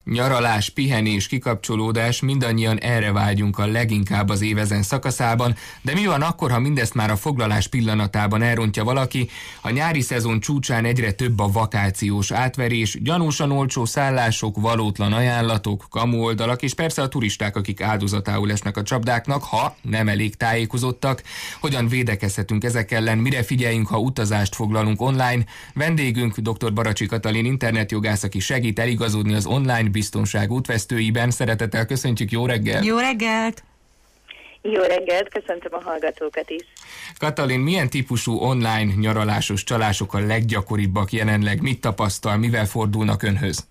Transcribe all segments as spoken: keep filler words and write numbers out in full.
Nyaralás, pihenés, kikapcsolódás, mindannyian erre vágyunk a leginkább az év ezen szakaszában, de mi van akkor, ha mindezt már a foglalás pillanatában elrontja valaki? A nyári szezon csúcsán egyre több a vakációs átverés, gyanúsan olcsó szállások, valótlan ajánlatok, kamu oldalak, és persze a turisták, akik áldozatául esnek a csapdáknak, ha nem elég tájékozottak. Hogyan védekezhetünk ezek ellen, mire figyeljünk, ha utazást foglalunk online? Vendégünk dr. Baracsi Katalin internetjogász, aki segít eligazodni az online biztonság útvesztőiben. Szeretettel köszöntjük, jó reggelt! Jó reggelt! Jó reggelt, köszöntöm a hallgatókat is! Katalin, milyen típusú online nyaralásos csalások a leggyakoribbak jelenleg? Mit tapasztal, mivel fordulnak önhöz?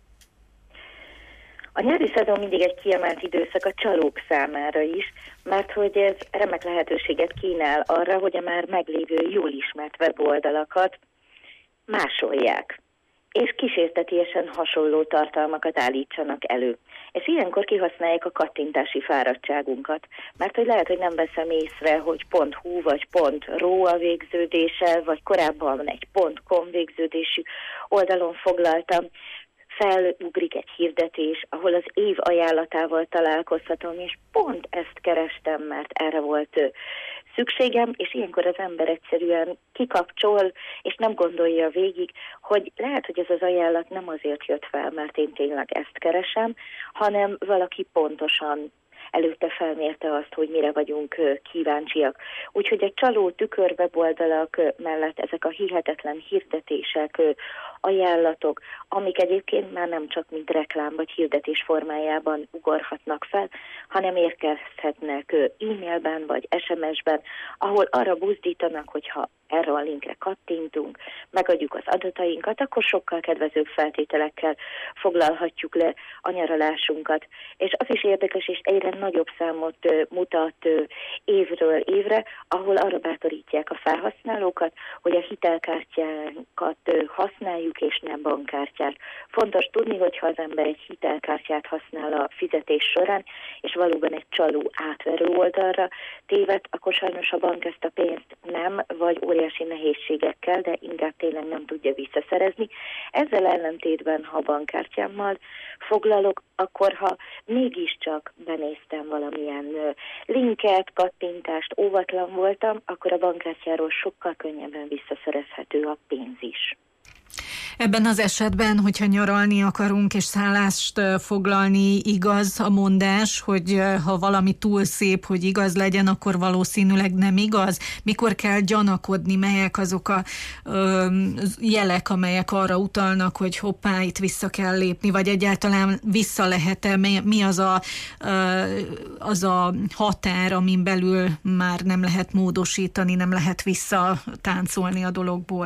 A nyári szezon mindig egy kiemelt időszak a csalók számára is, mert hogy ez remek lehetőséget kínál arra, hogy a már meglévő, jól ismert weboldalakat másolják, és kísértetiesen hasonló tartalmakat állítsanak elő. És ilyenkor kihasználják a kattintási fáradtságunkat, mert hogy lehet, hogy nem veszem észre, hogy .hu vagy .ro a végződéssel, vagy korábban egy .com végződésű oldalon foglaltam, felugrik egy hirdetés, ahol az év ajánlatával találkozhatom, és pont ezt kerestem, mert erre volt szükségem, és ilyenkor az ember egyszerűen kikapcsol, és nem gondolja végig, hogy lehet, hogy ez az ajánlat nem azért jött fel, mert én tényleg ezt keresem, hanem valaki pontosan előtte felmérte azt, hogy mire vagyunk kíváncsiak. Úgyhogy a csaló tükörweboldalak mellett ezek a hihetetlen hirdetések, ajánlatok, amik egyébként már nem csak mint reklám vagy hirdetés formájában ugorhatnak fel, hanem érkezhetnek e-mailben vagy es em es-ben, ahol arra buzdítanak, hogyha erre a linkre kattintunk, megadjuk az adatainkat, akkor sokkal kedvezőbb feltételekkel foglalhatjuk le a nyaralásunkat. És az is érdekes, és egyre nagyobb számot mutat évről évre, ahol arra bátorítják a felhasználókat, hogy a hitelkártyánkat használjuk, és nem bankkártyát. Fontos tudni, hogyha az ember egy hitelkártyát használ a fizetés során, és valóban egy csaló átverő oldalra téved, akkor sajnos a bank ezt a pénzt nem, vagy óriási nehézségekkel, de inkább tényleg nem tudja visszaszerezni. Ezzel ellentétben, ha bankkártyámmal foglalok, akkor ha mégiscsak benéztem valamilyen linket, kattintást, óvatlan voltam, akkor a bankkártyáról sokkal könnyebben visszaszerezhető a pénz is. Ebben az esetben, hogyha nyaralni akarunk és szállást foglalni, igaz a mondás, hogy ha valami túl szép, hogy igaz legyen, akkor valószínűleg nem igaz? Mikor kell gyanakodni, melyek azok a ö, jelek, amelyek arra utalnak, hogy hoppá, itt vissza kell lépni, vagy egyáltalán vissza lehet-e? Mi az a, ö, az a határ, amin belül már nem lehet módosítani, nem lehet visszatáncolni a dologból?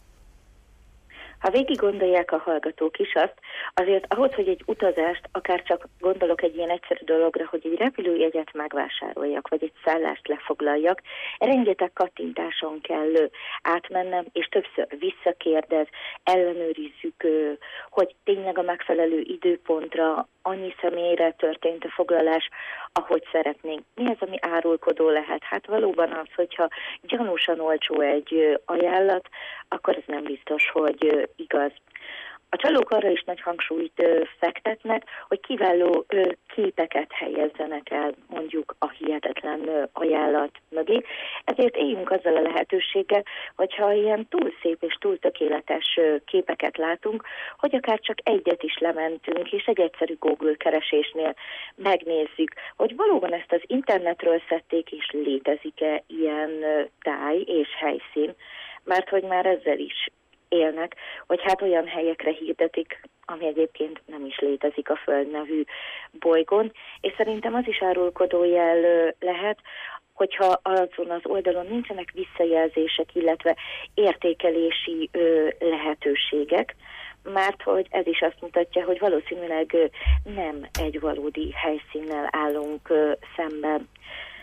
Ha végig gondolják a hallgatók is azt, azért ahhoz, hogy egy utazást, akár csak gondolok egy ilyen egyszerű dologra, hogy egy repülőjegyet megvásároljak, vagy egy szállást lefoglaljak, rengeteg kattintáson kell átmennem, és többször visszakérdez, ellenőrizzük, hogy tényleg a megfelelő időpontra, annyi személyre történt a foglalás, ahogy szeretnénk. Mi az, ami árulkodó lehet? Hát valóban az, hogyha gyanúsan olcsó egy ajánlat, akkor ez nem biztos, hogy igaz. A csalók arra is nagy hangsúlyt fektetnek, hogy kiváló képeket helyezzenek el mondjuk a hihetetlen ajánlat mögé. Ezért éljünk azzal a lehetőséggel, hogyha ilyen túl szép és túl tökéletes képeket látunk, hogy akár csak egyet is lementünk, és egy egyszerű Google keresésnél megnézzük, hogy valóban ezt az internetről szedték, és létezik-e ilyen táj és helyszín, mert hogy már ezzel is élnek, hogy hát olyan helyekre hirdetik, ami egyébként nem is létezik a Föld nevű bolygón, és szerintem az is árulkodó jel lehet, hogyha azon az oldalon nincsenek visszajelzések, illetve értékelési ö, lehetőségek, mert hogy ez is azt mutatja, hogy valószínűleg nem egy valódi helyszínnel állunk ö, szemben.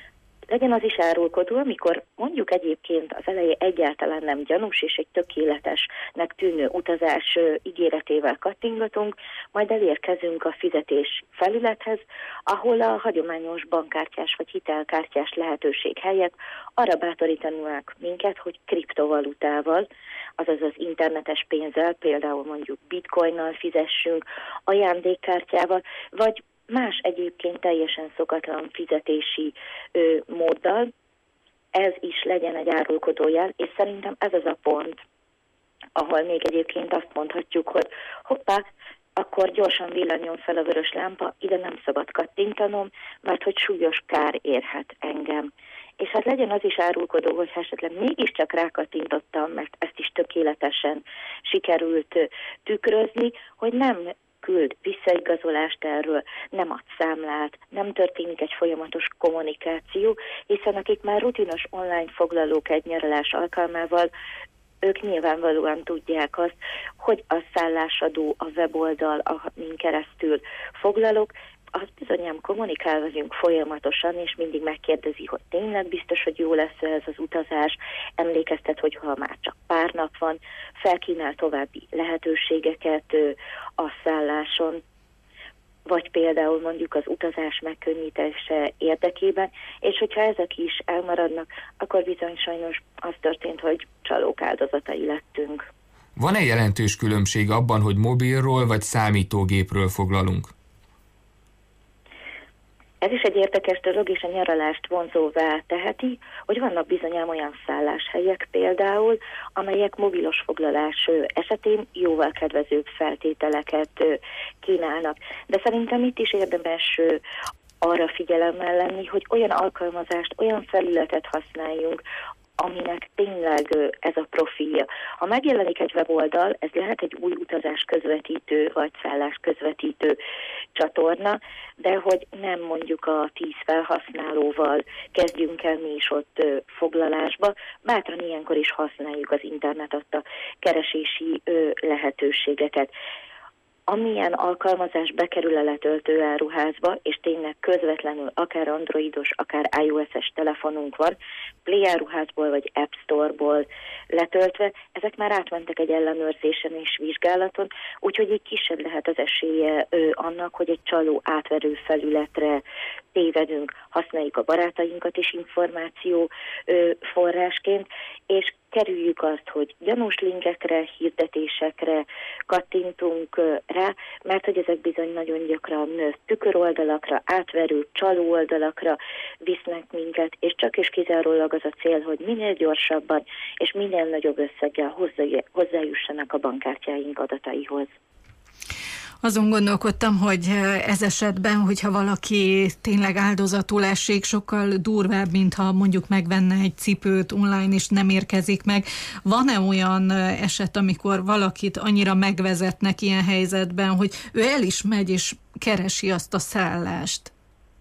legyen az is árulkodó, amikor mondjuk egyébként az elején egyáltalán nem gyanús, és egy tökéletesnek tűnő utazás ígéretével kattingatunk, majd elérkezünk a fizetés felülethez, ahol a hagyományos bankkártyás vagy hitelkártyás lehetőség helyett arra bátorítanak minket, hogy kriptovalutával, azaz az internetes pénzzel, például mondjuk bitcoinnal fizessünk, ajándékkártyával, vagy más egyébként teljesen szokatlan fizetési ö, móddal, ez is legyen egy árulkodójel, és szerintem ez az a pont, ahol még egyébként azt mondhatjuk, hogy hoppá, akkor gyorsan villanjon fel a vörös lámpa, ide nem szabad kattintanom, mert hogy súlyos kár érhet engem. És hát legyen az is árulkodó, hogy esetleg mégiscsak rákattintottam, mert ezt is tökéletesen sikerült tükrözni, hogy nem küld visszaigazolást erről, nem ad számlát, nem történik egy folyamatos kommunikáció, hiszen akik már rutinos online foglalók egy nyaralás alkalmával, ők nyilvánvalóan tudják azt, hogy a szállásadó, a weboldal, amin keresztül foglalok, az bizonyám kommunikál velünk folyamatosan, és mindig megkérdezi, hogy tényleg biztos, hogy jó lesz ez az utazás, emlékeztet, hogy ha már csak pár nap van, felkínál további lehetőségeket a szálláson, vagy például mondjuk az utazás megkönnyítése érdekében, és hogyha ezek is elmaradnak, akkor bizony sajnos az történt, hogy csalók áldozatai lettünk. Van-e jelentős különbség abban, hogy mobilról vagy számítógépről foglalunk? Ez is egy érdekes dolog, és a nyaralást vonzóvá teheti, hogy vannak bizonyám olyan szálláshelyek például, amelyek mobilos foglalás esetén jóval kedvezőbb feltételeket kínálnak. De szerintem itt is érdemes arra figyelemmel lenni, hogy olyan alkalmazást, olyan felületet használjunk, aminek tényleg ez a profilja. Ha megjelenik egy weboldal, ez lehet egy új utazás közvetítő, vagy szállás közvetítő csatorna, de hogy nem mondjuk a tíz felhasználóval kezdjünk el mi is ott foglalásba, bátran ilyenkor is használjuk az internet adta keresési lehetőségeket. Amilyen alkalmazás bekerül a letöltő áruházba, és tényleg közvetlenül akár androidos, akár iOS-es telefonunk van, Play áruházból vagy App Store-ból letöltve, ezek már átmentek egy ellenőrzésen és vizsgálaton, úgyhogy így kisebb lehet az esélye ö, annak, hogy egy csaló átverő felületre tévedünk, használjuk a barátainkat is információ ö, forrásként, és kerüljük azt, hogy gyanús linkekre, hirdetésekre kattintunk rá, mert hogy ezek bizony nagyon gyakran tüköroldalakra, átverő csalóoldalakra visznek minket, és csak és kizárólag az a cél, hogy minél gyorsabban és minél nagyobb összeggel hozzájussanak a bankkártyáink adataihoz. Azon gondolkodtam, hogy ez esetben, hogyha valaki tényleg áldozatul esik, sokkal durvább, mintha mondjuk megvenne egy cipőt online, és nem érkezik meg. Van-e olyan eset, amikor valakit annyira megvezetnek ilyen helyzetben, hogy ő el is megy, és keresi azt a szállást?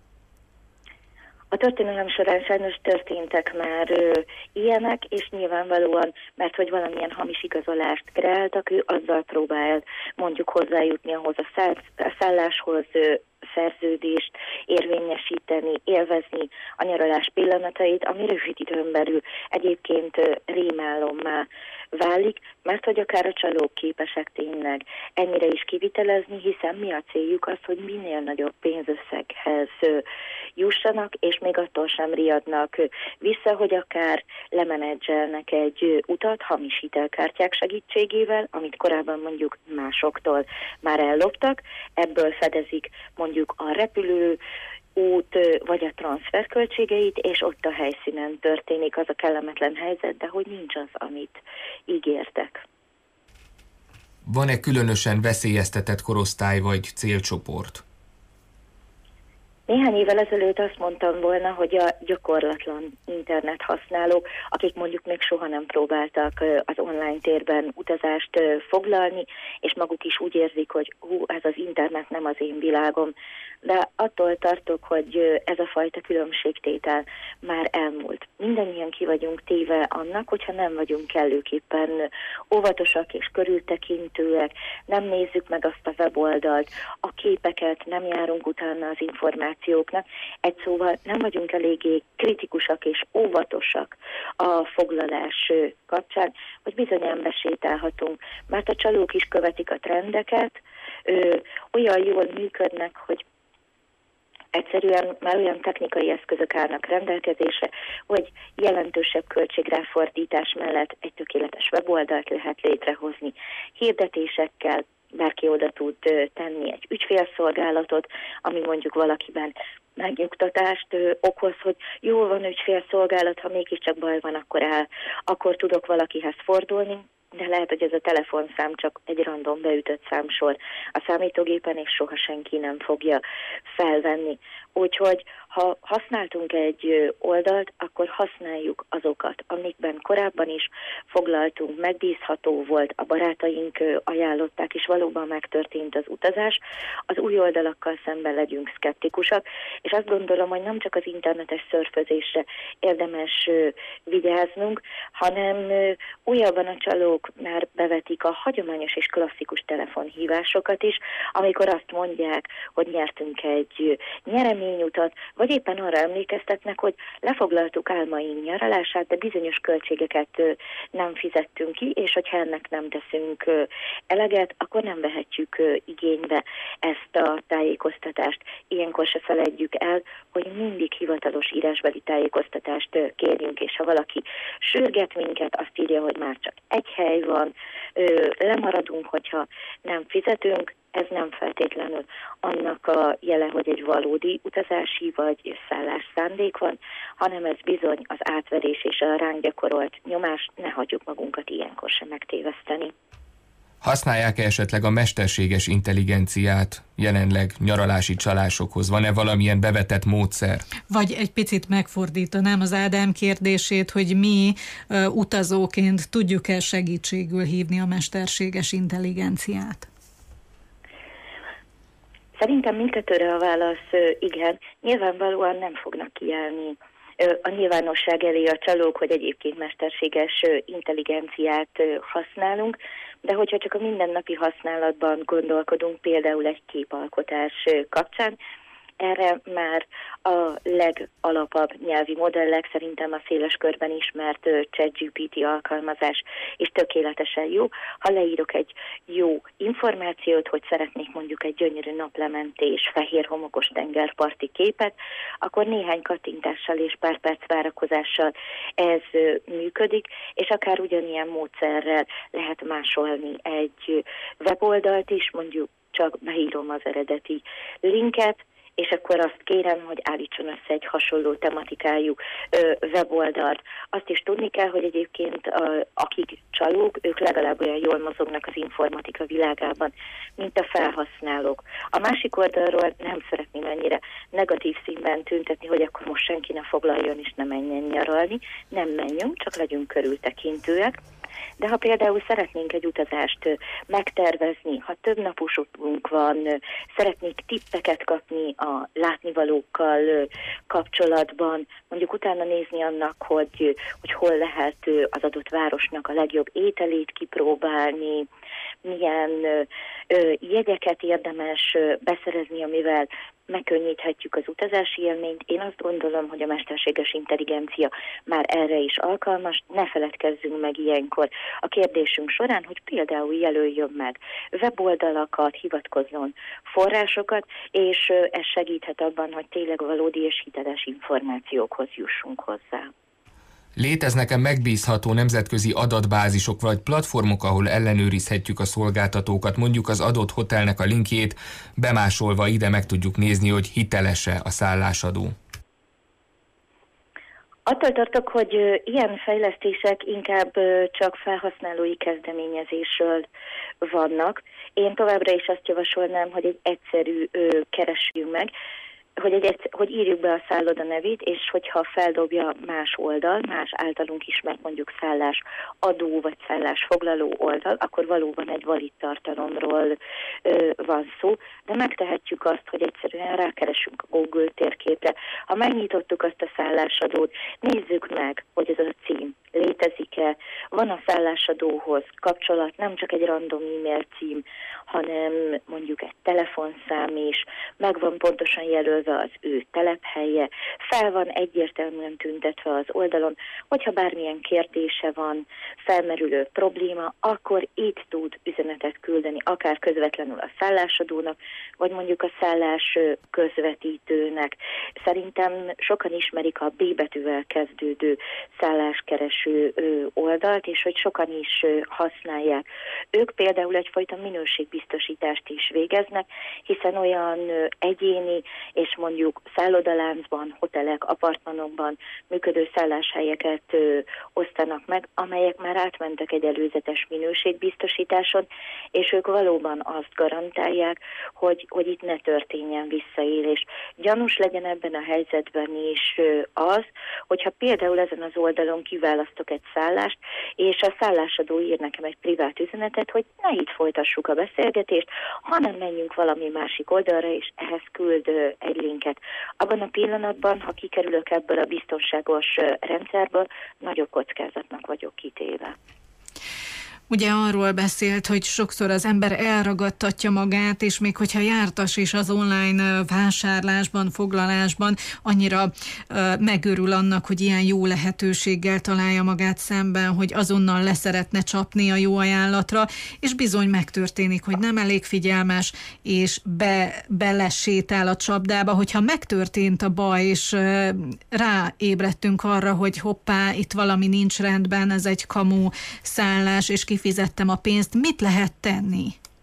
A történelem során sajnos történtek már ö, ilyenek, és nyilvánvalóan, mert hogy valamilyen hamis igazolást kreáltak, ő azzal próbál mondjuk hozzájutni ahhoz a, száll, a szálláshoz, ö, szerződést érvényesíteni, élvezni a nyaralás pillanatait, ami rövid időn belül egyébként ö, rémálommá válik, mert hogy akár a csalók képesek tényleg ennyire is kivitelezni, hiszen mi a céljuk az, hogy minél nagyobb pénzösszeghez jussanak, és még attól sem riadnak vissza, hogy akár lemenedzselnek egy utat hamis hitelkártyák segítségével, amit korábban mondjuk másoktól már elloptak, ebből fedezik mondjuk a repülő út vagy a transfer költségeit, és ott a helyszínen történik az a kellemetlen helyzet, de hogy nincs az, amit ígértek. Van-e különösen veszélyeztetett korosztály vagy célcsoport? Néhány évvel ezelőtt azt mondtam volna, hogy a gyakorlatlan internet használók, akik mondjuk még soha nem próbáltak az online térben utazást foglalni, és maguk is úgy érzik, hogy hú, ez az internet nem az én világom, de attól tartok, hogy ez a fajta különbségtétel már elmúlt. Mindannyian ki vagyunk téve annak, hogyha nem vagyunk kellőképpen óvatosak és körültekintőek, nem nézzük meg azt a weboldalt, a képeket, nem járunk utána az információknak. Egy szóval nem vagyunk eléggé kritikusak és óvatosak a foglalás kapcsán, hogy bizonyan besétálhatunk, mert a csalók is követik a trendeket, ö, olyan jól működnek, hogy egyszerűen már olyan technikai eszközök állnak rendelkezésre, hogy jelentősebb költségráfordítás mellett egy tökéletes weboldalt lehet létrehozni hirdetésekkel, bárki oda tud tenni egy ügyfélszolgálatot, ami mondjuk valakiben megnyugtatást ö, okoz, hogy jó, van ügyfélszolgálat, ha mégiscsak baj van, akkor el, akkor tudok valakihez fordulni, de lehet, hogy ez a telefonszám csak egy random beütött számsor a számítógépen, és soha senki nem fogja felvenni. Úgyhogy ha használtunk egy oldalt, akkor használjuk azokat, amikben korábban is foglaltunk, megbízható volt, a barátaink ajánlották, és valóban megtörtént az utazás. Az új oldalakkal szemben legyünk szkeptikusak, és azt gondolom, hogy nem csak az internetes szörfözésre érdemes vigyáznunk, hanem újabban a csalók már bevetik a hagyományos és klasszikus telefonhívásokat is, amikor azt mondják, hogy nyertünk egy nyereményutat, vagy éppen arra emlékeztetnek, hogy lefoglaltuk álmaink nyaralását, de bizonyos költségeket nem fizettünk ki, és hogyha ennek nem teszünk eleget, akkor nem vehetjük igénybe ezt a tájékoztatást. Ilyenkor se feledjük el, hogy mindig hivatalos írásbeli tájékoztatást kérjünk, és ha valaki sürget minket, azt írja, hogy már csak egy hely van, lemaradunk, hogyha nem fizetünk, ez nem feltétlenül annak a jele, hogy egy valódi utazási vagy szállás szándék van, hanem ez bizony az átverés és a ránk gyakorolt nyomás, ne hagyjuk magunkat ilyenkor sem megtéveszteni. Használják-e esetleg a mesterséges intelligenciát jelenleg nyaralási csalásokhoz? Van-e valamilyen bevetett módszer? Vagy egy picit megfordítanám az Ádám kérdését, hogy mi uh, utazóként tudjuk-e segítségül hívni a mesterséges intelligenciát? Szerintem mindkettőre a válasz igen. Nyilvánvalóan nem fognak kiállni a nyilvánosság elé a csalók, hogy egyébként mesterséges intelligenciát használunk, de hogyha csak a mindennapi használatban gondolkodunk, például egy képalkotás kapcsán, erre már a legalapabb nyelvi modellek, szerintem a széles körben ismert ChatGPT alkalmazás is tökéletesen jó. Ha leírok egy jó információt, hogy szeretnék mondjuk egy gyönyörű naplementés, fehér homokos tengerparti képet, akkor néhány kattintással és pár perc várakozással ez működik, és akár ugyanilyen módszerrel lehet másolni egy weboldalt is, mondjuk csak beírom az eredeti linket, és akkor azt kérem, hogy állítson össze egy hasonló tematikájú ö, weboldalt. Azt is tudni kell, hogy egyébként a, akik csalók, ők legalább olyan jól mozognak az informatika világában, mint a felhasználók. A másik oldalról nem szeretném ennyire negatív színben tüntetni, hogy akkor most senki ne foglaljon és ne menjen nyaralni. Nem menjünk, csak legyünk körültekintőek. De ha például szeretnénk egy utazást megtervezni, ha több napos utunk van, szeretnék tippeket kapni a látnivalókkal kapcsolatban, mondjuk utána nézni annak, hogy, hogy hol lehet az adott városnak a legjobb ételét kipróbálni, milyen jegyeket érdemes beszerezni, amivel megkönnyíthetjük az utazási élményt. Én azt gondolom, hogy a mesterséges intelligencia már erre is alkalmas. Ne feledkezzünk meg ilyenkor a kérdésünk során, hogy például jelöljön meg weboldalakat, hivatkozzon forrásokat, és ez segíthet abban, hogy tényleg valódi és hiteles információkhoz jussunk hozzá. Léteznek-e megbízható nemzetközi adatbázisok vagy platformok, ahol ellenőrizhetjük a szolgáltatókat, mondjuk az adott hotelnek a linkjét bemásolva ide meg tudjuk nézni, hogy hiteles-e a szállásadó? Attól tartok, hogy ilyen fejlesztések inkább csak felhasználói kezdeményezésről vannak. Én továbbra is azt javasolnám, hogy egy egyszerű keresjünk meg. hogy, egy, hogy írjuk be a szálloda nevét, és hogyha feldobja más oldal, más általunk ismert mondjuk szállás adó vagy szállás foglaló oldal, akkor valóban egy valid tartalomról ö, van szó, de megtehetjük azt, hogy egyszerűen rákeresünk a Google térképre. Ha megnyitottuk azt a szállásadót, nézzük meg, hogy ez a cím létezik-e, van a szállásadóhoz kapcsolat, nem csak egy random e-mail cím, hanem mondjuk egy telefonszám is, meg van pontosan jelölve az ő telephelye, fel van egyértelműen tüntetve az oldalon, hogyha bármilyen kérdése van, felmerülő probléma, akkor itt tud üzenetet küldeni, akár közvetlenül a szállásadónak, vagy mondjuk a szállás közvetítőnek. Szerintem sokan ismerik a B betűvel kezdődő szálláskereső oldalt, és hogy sokan is használják. Ők például egyfajta minőségbiztosítást is végeznek, hiszen olyan egyéni és mondjuk szállodaláncban, hotelek, apartmanokban működő szálláshelyeket ö, osztanak meg, amelyek már átmentek egy előzetes minőségbiztosításon, és ők valóban azt garantálják, hogy, hogy itt ne történjen visszaélés. Gyanús legyen ebben a helyzetben is ö, az, hogyha például ezen az oldalon kiválasztok egy szállást, és a szállásadó ír nekem egy privát üzenetet, hogy ne itt folytassuk a beszélgetést, hanem menjünk valami másik oldalra, és ehhez küld ö, egy linket. Abban a pillanatban, ha kikerülök ebből a biztonságos rendszerből, nagyobb kockázatnak vagyok kitéve. Ugye arról beszélt, hogy sokszor az ember elragadtatja magát, és még hogyha jártas is az online vásárlásban, foglalásban, annyira uh, megörül annak, hogy ilyen jó lehetőséggel találja magát szemben, hogy azonnal leszeretne csapni a jó ajánlatra, és bizony megtörténik, hogy nem elég figyelmes, és be, belesétál a csapdába. Hogyha megtörtént a baj, és uh, ráébredtünk arra, hogy hoppá, itt valami nincs rendben, ez egy kamu szállás, és kifizettem a pénzt, mit lehet tenni?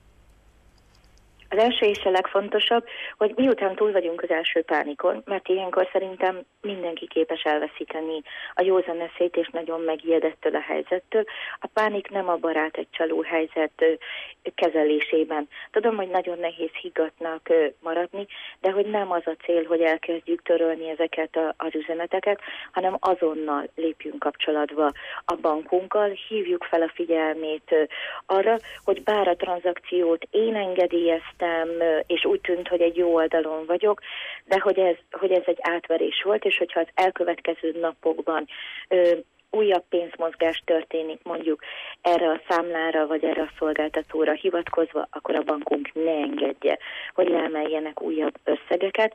Az első és a legfontosabb, hogy miután túl vagyunk az első pánikon, mert ilyenkor szerintem mindenki képes elveszíteni a józan eszét, és nagyon megijedettől a helyzettől. A pánik nem a barát egy csaló helyzet kezelésében. Tudom, hogy nagyon nehéz higgadtnak maradni, de hogy nem az a cél, hogy elkezdjük törölni ezeket az üzeneteket, hanem azonnal lépjünk kapcsolatba a bankunkkal, hívjuk fel a figyelmét arra, hogy bár a tranzakciót én engedélyeztem, és úgy tűnt, hogy egy jó oldalon vagyok, de hogy ez, hogy ez egy átverés volt, és hogyha az elkövetkező napokban ö, újabb pénzmozgás történik mondjuk erre a számlára, vagy erre a szolgáltatóra hivatkozva, akkor a bankunk ne engedje, hogy leemeljenek újabb összegeket.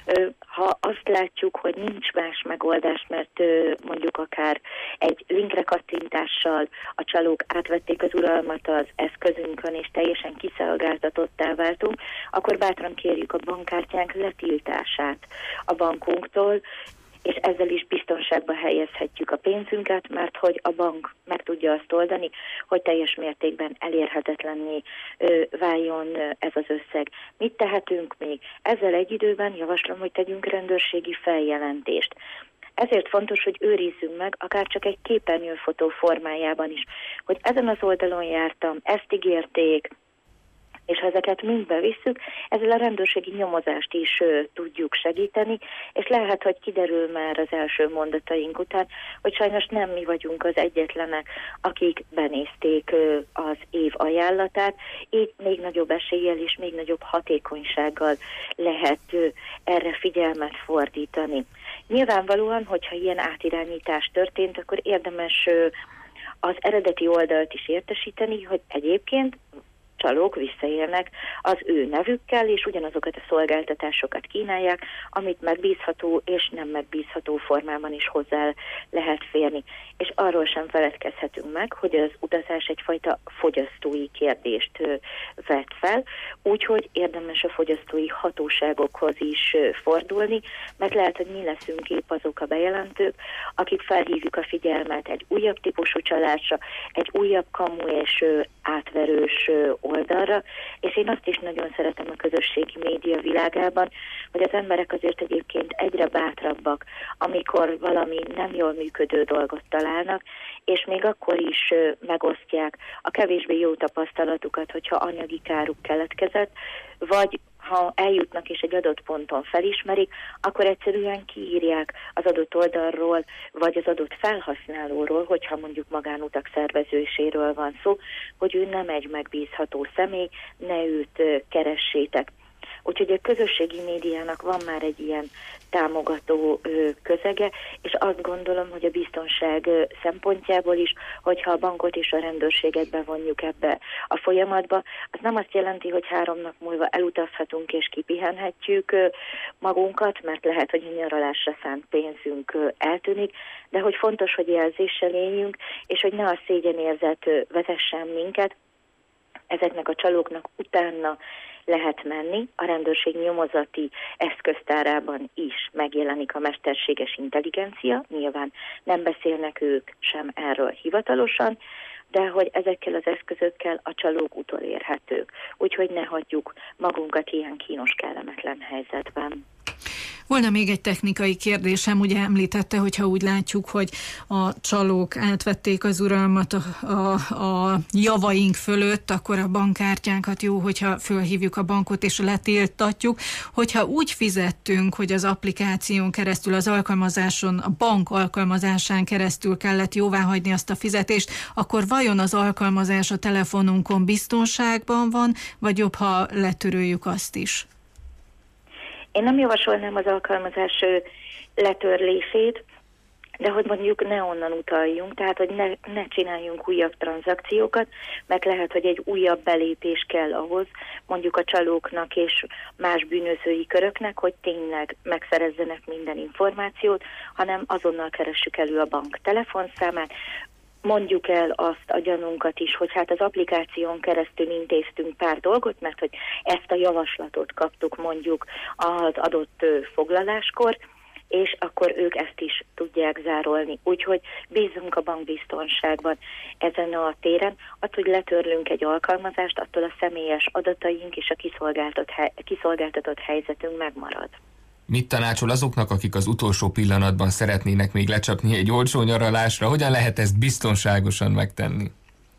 Ha azt látjuk, hogy nincs más megoldás, mert mondjuk akár egy linkre kattintással a csalók átvették az uralmat az eszközünkön, és teljesen kiszolgáltatottá váltunk, akkor bátran kérjük a bankkártyánk letiltását a bankunktól, és ezzel is biztonságba helyezhetjük a pénzünket, mert hogy a bank meg tudja azt oldani, hogy teljes mértékben elérhetetlenné ö, váljon ez az összeg. Mit tehetünk még? Ezzel egy időben javaslom, hogy tegyünk rendőrségi feljelentést. Ezért fontos, hogy őrizzünk meg, akár csak egy képernyőfotó formájában is, hogy ezen az oldalon jártam, ezt ígérték, és ha ezeket mind bevisszük, ezzel a rendőrségi nyomozást is ö, tudjuk segíteni, és lehet, hogy kiderül már az első mondataink után, hogy sajnos nem mi vagyunk az egyetlenek, akik benézték ö, az év ajánlatát, így még nagyobb eséllyel és még nagyobb hatékonysággal lehet ö, erre figyelmet fordítani. Nyilvánvalóan, hogyha ilyen átirányítás történt, akkor érdemes ö, az eredeti oldalt is értesíteni, hogy egyébként csalók visszaélnek az ő nevükkel, és ugyanazokat a szolgáltatásokat kínálják, amit megbízható és nem megbízható formában is hozzá lehet férni. És arról sem feledkezhetünk meg, hogy az utazás egyfajta fogyasztói kérdést vet fel, úgyhogy érdemes a fogyasztói hatóságokhoz is fordulni, mert lehet, hogy mi leszünk épp azok a bejelentők, akik felhívjuk a figyelmet egy újabb típusú csalásra, egy újabb kamu és átverős oldalra, és én azt is nagyon szeretem a közösségi média világában, hogy az emberek azért egyébként egyre bátrabbak, amikor valami nem jól működő dolgot találnak, és még akkor is megosztják a kevésbé jó tapasztalatukat, hogyha anyagi káruk keletkezett, vagy ha eljutnak és egy adott ponton felismerik, akkor egyszerűen kiírják az adott oldalról, vagy az adott felhasználóról, hogyha mondjuk magánutak szervezéséről van szó, hogy ő nem egy megbízható személy, ne őt keressétek. Úgyhogy a közösségi médiának van már egy ilyen támogató ö, közege, és azt gondolom, hogy a biztonság ö, szempontjából is, hogyha a bankot és a rendőrséget bevonjuk ebbe a folyamatba, az nem azt jelenti, hogy három nap múlva elutazhatunk és kipihenhetjük ö, magunkat, mert lehet, hogy a nyaralásra szánt pénzünk ö, eltűnik, de hogy fontos, hogy jelzéssel éljünk, és hogy ne a szégyenérzet ö, vezessen minket, ezeknek a csalóknak utána lehet menni, a rendőrség nyomozati eszköztárában is megjelenik a mesterséges intelligencia, nyilván nem beszélnek ők sem erről hivatalosan, de hogy ezekkel az eszközökkel a csalók utolérhetők, úgyhogy ne hagyjuk magunkat ilyen kínos, kellemetlen helyzetben. Volna még egy technikai kérdésem, ugye említette, hogyha úgy látjuk, hogy a csalók átvették az uralmat a, a, a javaink fölött, akkor a bankkártyánkat jó, hogyha fölhívjuk a bankot és letiltatjuk. Hogyha úgy fizettünk, hogy az applikáción keresztül, az alkalmazáson, a bank alkalmazásán keresztül kellett jóváhagyni azt a fizetést, akkor vajon az alkalmazás a telefonunkon biztonságban van, vagy jobb, ha letöröljük azt is? Én nem javasolnám az alkalmazás letörlését, de hogy mondjuk ne onnan utaljunk, tehát hogy ne, ne csináljunk újabb tranzakciókat, mert lehet, hogy egy újabb belépés kell ahhoz, mondjuk a csalóknak és más bűnözői köröknek, hogy tényleg megszerezzenek minden információt, hanem azonnal keressük elő a bank telefonszámát, mondjuk el azt a gyanunkat is, hogy hát az applikáción keresztül intéztünk pár dolgot, mert hogy ezt a javaslatot kaptuk mondjuk az adott foglaláskor, és akkor ők ezt is tudják zárolni. Úgyhogy bízunk a bankbiztonságban ezen a téren. Attól, hogy letörlünk egy alkalmazást, attól a személyes adataink és a kiszolgáltatott, kiszolgáltatott helyzetünk megmarad. Mit tanácsol azoknak, akik az utolsó pillanatban szeretnének még lecsapni egy olcsó nyaralásra? Hogyan lehet ezt biztonságosan megtenni?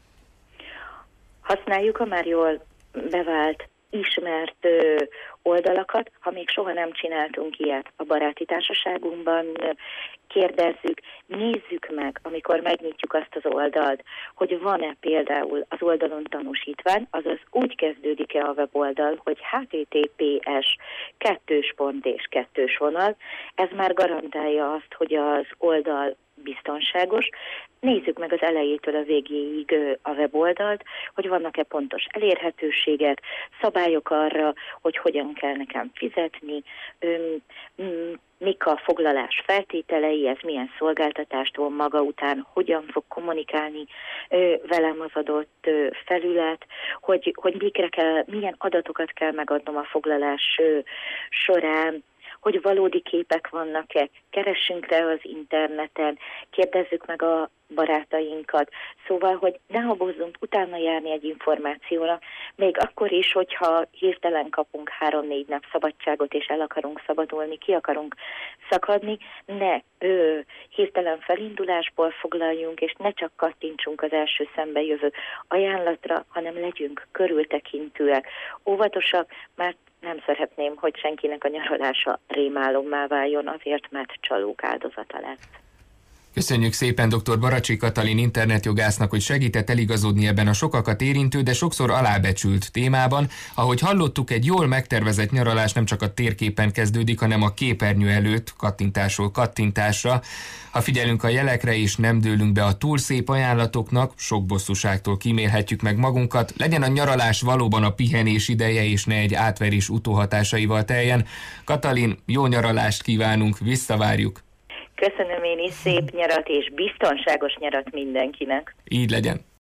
Használjuk a már jól bevált, ismert ö, oldalakat, ha még soha nem csináltunk ilyet a baráti társaságunkban, kérdezzük, nézzük meg, amikor megnyitjuk azt az oldalt, hogy van-e például az oldalon tanúsítvány, azaz úgy kezdődik-e a weboldal, hogy há té té pé es kettős pont és kettős vonal, ez már garantálja azt, hogy az oldal biztonságos. Nézzük meg az elejétől a végéig a weboldalt, hogy vannak-e pontos elérhetőségek, szabályok arra, hogy hogyan kell nekem fizetni, mik a foglalás feltételei, ez milyen szolgáltatást von maga után, hogyan fog kommunikálni velem az adott felület, hogy, hogy mikre kell, milyen adatokat kell megadnom a foglalás során, hogy valódi képek vannak-e, keressünk rá az interneten, kérdezzük meg a barátainkat. Szóval, hogy ne habozzunk utána járni egy információra, még akkor is, hogyha hirtelen kapunk három-négy nap szabadságot, és el akarunk szabadulni, ki akarunk szakadni, ne ö, hirtelen felindulásból foglaljunk, és ne csak kattintsunk az első szembe jövő ajánlatra, hanem legyünk körültekintőek, óvatosak, mert nem szeretném, hogy senkinek a nyaralása rémálommá váljon azért, mert csalók áldozata lesz. Köszönjük szépen dr. Baracsi Katalin internetjogásznak, hogy segített eligazodni ebben a sokakat érintő, de sokszor alábecsült témában. Ahogy hallottuk, egy jól megtervezett nyaralás nem csak a térképen kezdődik, hanem a képernyő előtt, kattintásról kattintásra. Ha figyelünk a jelekre és nem dőlünk be a túl szép ajánlatoknak, sok bosszúságtól kímélhetjük meg magunkat. Legyen a nyaralás valóban a pihenés ideje, és ne egy átverés utóhatásaival teljen. Katalin, jó nyaralást kívánunk, visszavárjuk! Köszönöm én is, szép nyarat és biztonságos nyarat mindenkinek. Így legyen.